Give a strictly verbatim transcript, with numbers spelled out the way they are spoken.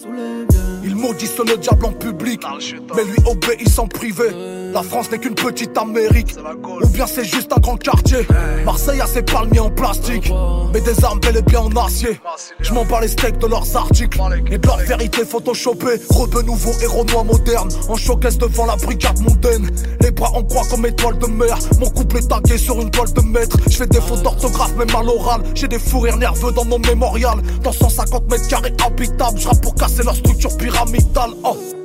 Ils maudissent le diable en public, mais lui obéissent en privé. La France n'est qu'une petite Amérique, ou bien c'est juste un grand quartier. Marseille a ses palmiers en plastique, mais des armes bel et bien en acier. Je m'en bats les steaks de leurs articles et de leur vérité photoshopée. Rebeu nouveau héros noir moderne, en showcase devant la brigade mondaine. Les bras en croix comme étoile de mer, mon couple est tagué sur une toile de maître. Je fais des fautes d'orthographe même à l'oral, j'ai des fous rires nerveux dans mon mémorial. Dans cent cinquante mètres carrés habitables, je rappe pour casser leur structure pyramidale. Oh.